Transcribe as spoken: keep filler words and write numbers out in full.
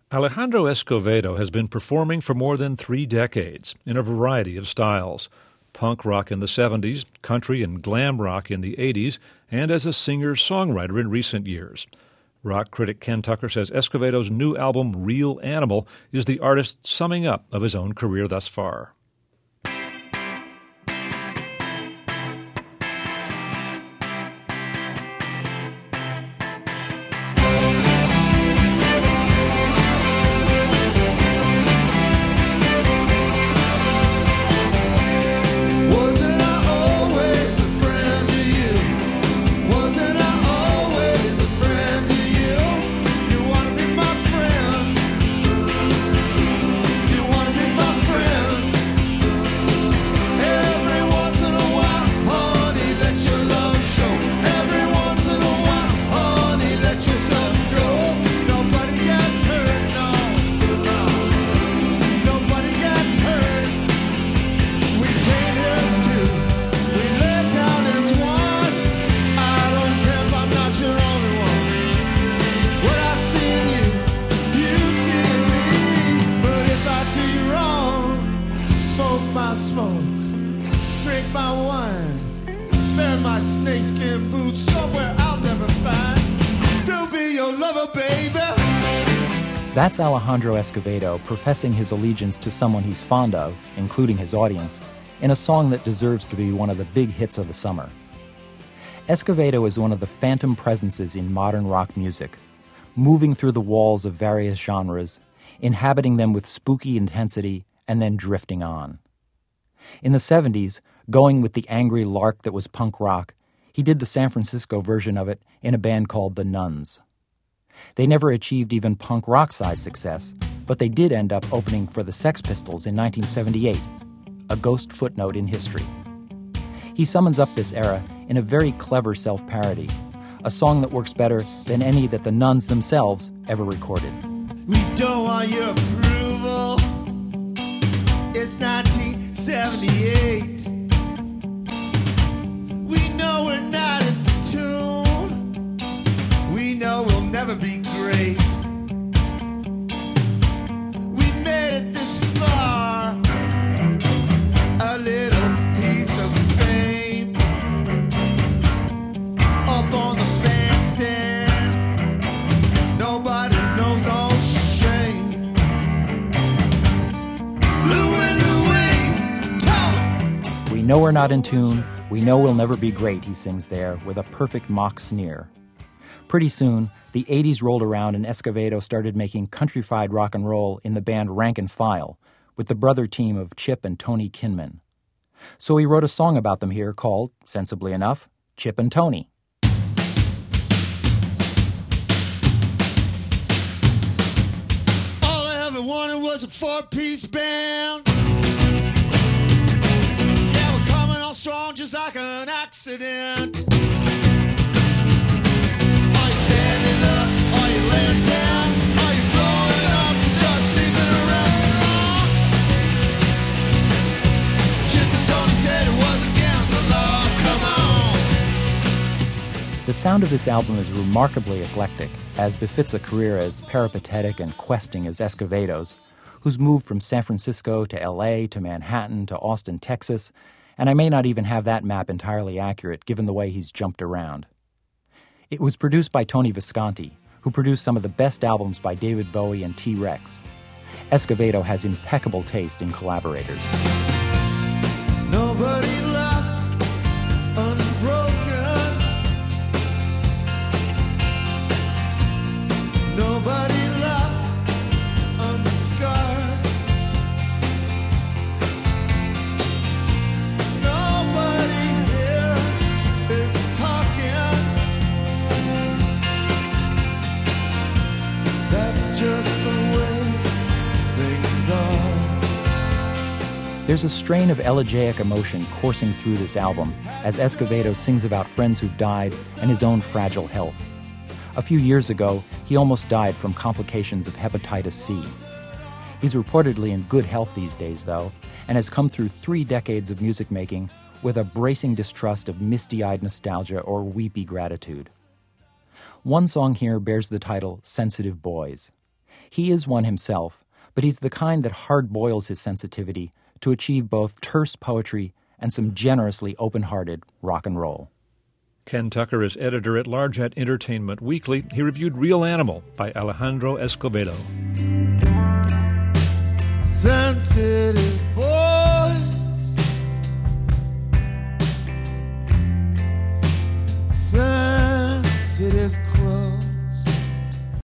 Alejandro Escovedo has been performing for more than three decades in a variety of styles. Punk rock in the seventies, country and glam rock in the eighties, and as a singer-songwriter in recent years. Rock critic Ken Tucker says Escovedo's new album, Real Animal, is the artist's summing up of his own career thus far. Drink my wine, wear my snakeskin boots somewhere I'll never find. Still be your lover, baby. That's Alejandro Escovedo professing his allegiance to someone he's fond of, including his audience, in a song that deserves to be one of the big hits of the summer. Escovedo is one of the phantom presences in modern rock music, moving through the walls of various genres, inhabiting them with spooky intensity, and then drifting on. In the seventies, going with the angry lark that was punk rock, he did the San Francisco version of it in a band called The Nuns. They never achieved even punk rock-size success, but they did end up opening for the Sex Pistols in nineteen seventy-eight, a ghost footnote in history. He summons up this era in a very clever self-parody, a song that works better than any that the Nuns themselves ever recorded. We don't want your approval. It's nineteen seventy-eight. We know we're not in tune. We know we'll never be great. We made it this far. A little piece of fame. Up on the bandstand. Nobody knows no shame. Louie, Louie, Tom. We know we're not in tune. We know we'll never be great, he sings there, with a perfect mock sneer. Pretty soon, the eighties rolled around and Escovedo started making countrified rock and roll in the band Rank and File, with the brother team of Chip and Tony Kinman. So he wrote a song about them here called, sensibly enough, Chip and Tony. All I ever wanted was a four-piece band. Yeah, we're coming on strong just like an accident. Are you standing up? Are you laying down? Are you blowing up? Just sleeping around? Oh. Chip and Tony said it was against the law. Come on. The sound of this album is remarkably eclectic, as befits a career as peripatetic and questing as Escovedo's, who's moved from San Francisco to L A to Manhattan to Austin, Texas, and I may not even have that map entirely accurate given the way he's jumped around. It was produced by Tony Visconti, who produced some of the best albums by David Bowie and T-Rex. Escovedo has impeccable taste in collaborators. Nobody left unbroken. Nobody left unscarred. Nobody here is talking. That's just the way things are. There's a strain of elegiac emotion coursing through this album as Escovedo sings about friends who've died and his own fragile health. A few years ago, he almost died from complications of hepatitis C. He's reportedly in good health these days, though, and has come through three decades of music making with a bracing distrust of misty-eyed nostalgia or weepy gratitude. One song here bears the title Sensitive Boys. He is one himself, but he's the kind that hard-boils his sensitivity to achieve both terse poetry and some generously open-hearted rock and roll. Ken Tucker is editor-at-large at Entertainment Weekly. He reviewed Real Animal by Alejandro Escovedo. Sensitive boy.